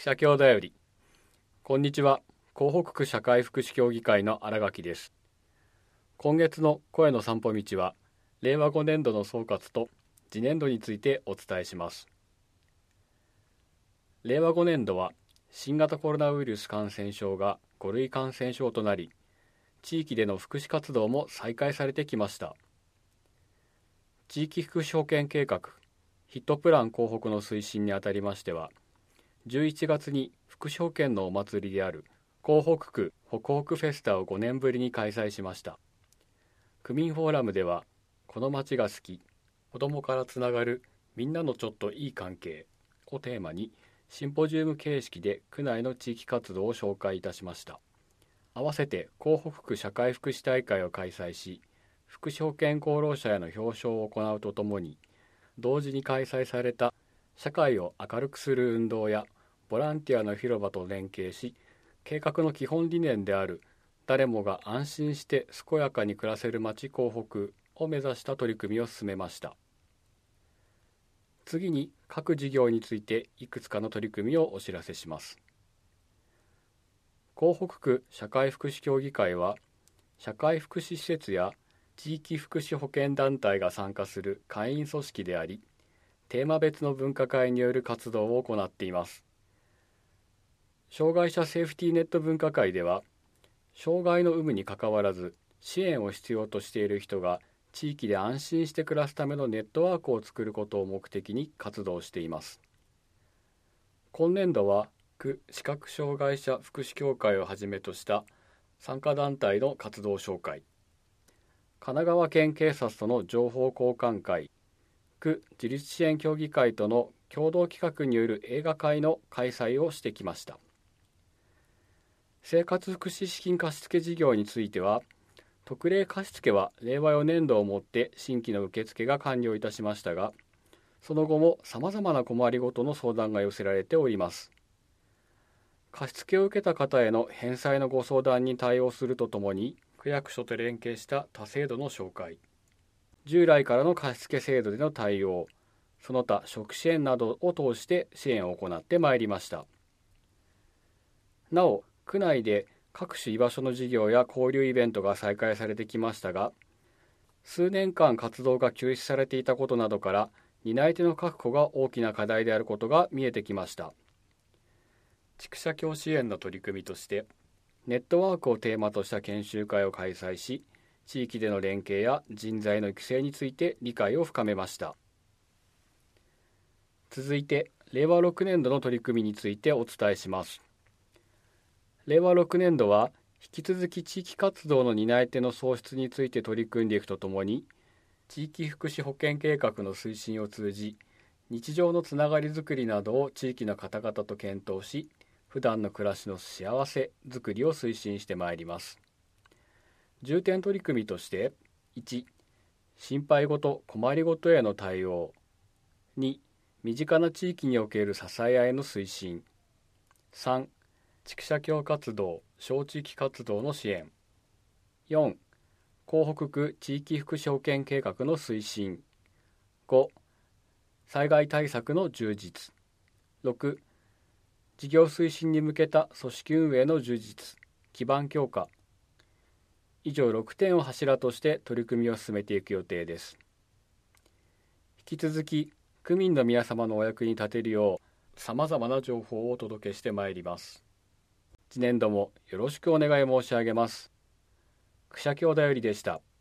社協だより。こんにちは。港北区社会福祉協議会の新垣です。今月の声の散歩道は、令和5年度の総括と次年度についてお伝えします。令和5年度は、新型コロナウイルス感染症が5類感染症となり、地域での福祉活動も再開されてきました。地域福祉保健計画、ヒットプラン港北の推進にあたりましては、11月に福祉保健のお祭りである港北区ホクホクフェスタを5年ぶりに開催しました。区民フォーラムでは、この街が好き、子どもからつながるみんなのちょっといい関係をテーマに、シンポジウム形式で区内の地域活動を紹介いたしました。合わせて港北区社会福祉大会を開催し、福祉保健功労者への表彰を行うとともに、同時に開催された社会を明るくする運動やボランティアの広場と連携し、計画の基本理念である誰もが安心して健やかに暮らせる街港北を目指した取り組みを進めました。次に各事業についていくつかの取り組みをお知らせします。港北区社会福祉協議会は、社会福祉施設や地域福祉保健団体が参加する会員組織であり、テーマ別の分科会による活動を行っています。障害者セーフティーネット分科会では、障害の有無にかかわらず支援を必要としている人が地域で安心して暮らすためのネットワークを作ることを目的に活動しています。今年度は区視覚障害者福祉協会をはじめとした参加団体の活動紹介、神奈川県警察との情報交換会、区自立支援協議会との共同企画による映画会の開催をしてきました。生活福祉資金貸付事業については、特例貸付は令和4年度をもって新規の受付が完了いたしましたが、その後もさまざまな困りごとの相談が寄せられております。貸付を受けた方への返済のご相談に対応するとともに、区役所と連携した他制度の紹介、従来からの貸付制度での対応、その他職支援などを通して支援を行ってまいりました。なお、区内で各種居場所の事業や交流イベントが再開されてきましたが、数年間活動が休止されていたことなどから、担い手の確保が大きな課題であることが見えてきました。地区社協支援の取り組みとして、ネットワークをテーマとした研修会を開催し、地域での連携や人材の育成について理解を深めました。続いて、令和6年度の取り組みについてお伝えします。令和6年度は、引き続き地域活動の担い手の創出について取り組んでいくとともに、地域福祉保健計画の推進を通じ、日常のつながりづくりなどを地域の方々と検討し、普段の暮らしの幸せづくりを推進してまいります。重点取り組みとして、1、心配事・困りごとへの対応、2、身近な地域における支え合いの推進、3、地区社協活動・小地域活動の支援、4、港北区地域福祉保健計画の推進、5、災害対策の充実、6、事業推進に向けた組織運営の充実・基盤強化、以上6点を柱として取り組みを進めていく予定です。引き続き、区民の皆様のお役に立てるよう、さまざまな情報をお届けしてまいります。次年度もよろしくお願い申し上げます。区社協だよりでした。